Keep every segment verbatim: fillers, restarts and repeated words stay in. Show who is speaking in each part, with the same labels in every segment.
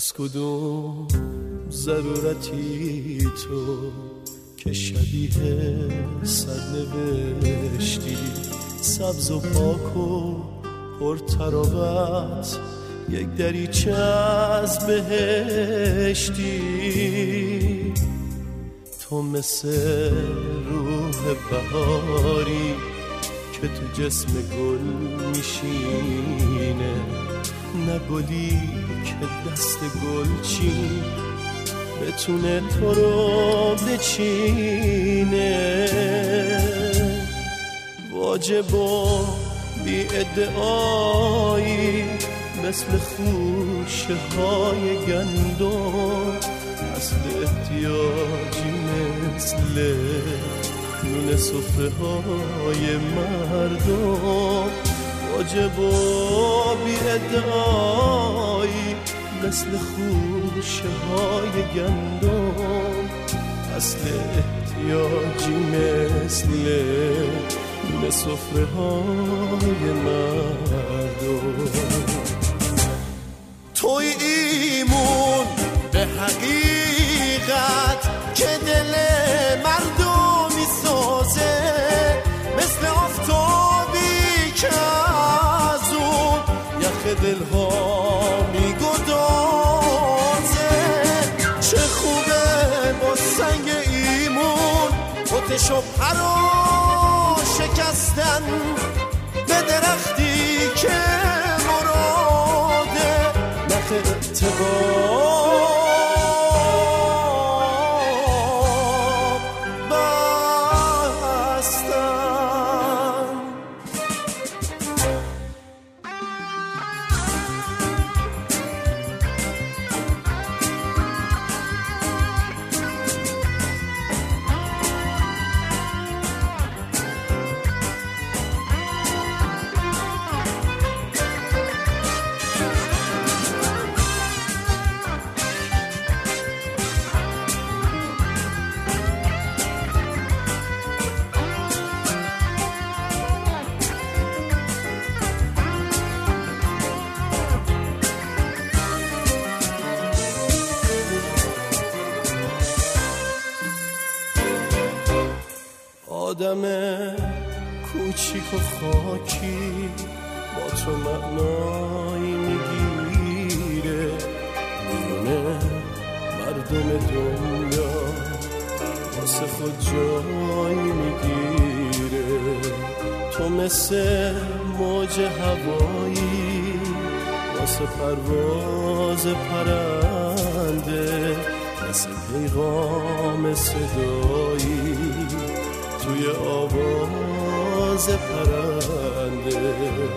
Speaker 1: از کدوم ضرورتی تو که شبیه سرنوشتی، سبز و پاک و پر تراوت، یک دریچه از بهشتی. تو مثل روح بهاری که تو جسم گل میشینه، نه گلی که دست گلچین بتونه تو رو بچینه. واجب و بی ادعایی مثل خوشه های گندم، اصل احتیاجی مثل نون سفره های مردم. واجب و بی ادعایی مثل خوشه های گندم، اصل احتیاجی مثل نون سفره های مردم. توی ایمون به حقیقت که دل مردم میسازه، مثل آفتابی که از اون یخ دلها میگدازه. چه خوبه با سنگ ایمون آتش و پرا شکستن به درختی که مراده نخ اتبار آدم کوچیک و خاکی با تو معنایی میگیره، میونه مردم دنیا واسه خود جایی میگیره. تو مثل موج هوایی واسه پرواز پرنده، مثل پیغام صدایی توی آواز پرنده.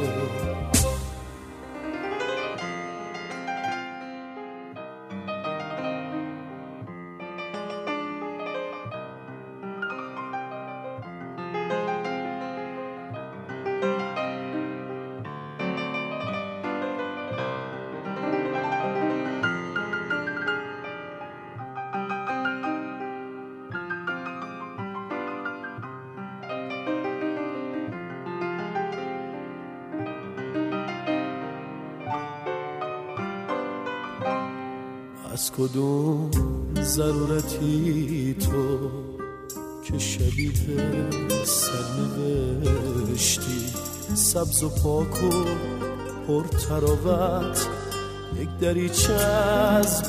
Speaker 1: از کدوم ضرورتی تو که شبیه سرنوشتی، سبز و پاک و پر تراوت، یک دریچه از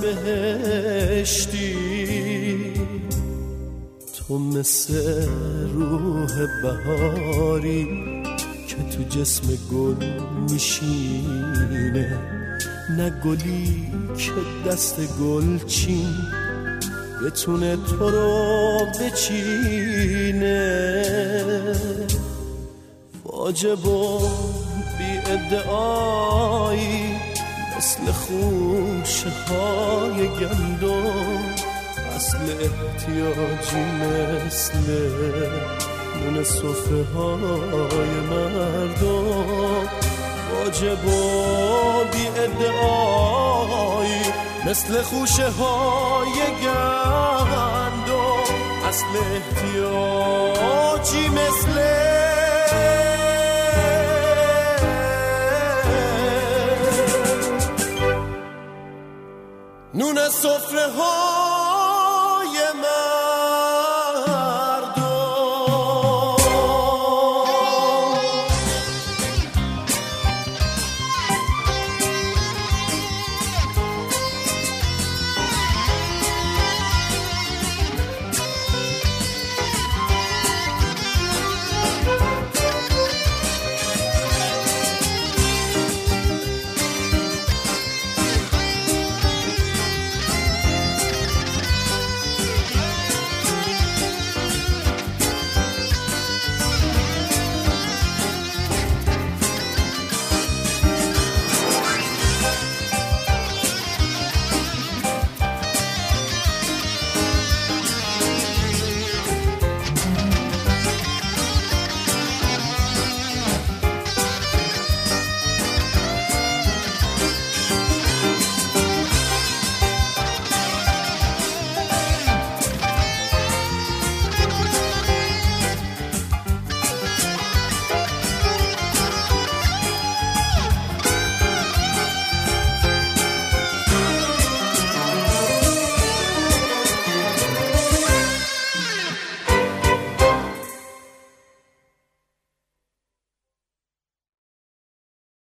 Speaker 1: بهشتی. تو مثل روح بهاری که تو جسم گل میشینه، نه گلی که دست گلچین بتونه تو رو بچینه. واجب و بی ادعایی مثل خوشه های گندم، اصل احتیاجی مثل نون سفره های مردم. واجب و بی ادعایی مثل خوشه های گندم، اصل احتیاجی مثل سفره ها